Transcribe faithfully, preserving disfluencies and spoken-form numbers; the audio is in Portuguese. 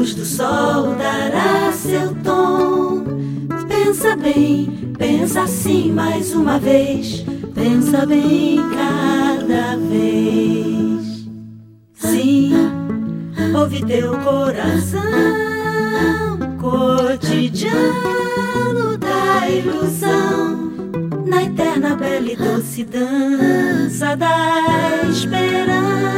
luz do sol dará seu tom. Pensa bem, pensa assim mais uma vez. Pensa bem cada vez. Sim, ouve teu coração. Cotidiano da ilusão, na eterna bela e doce dança da esperança.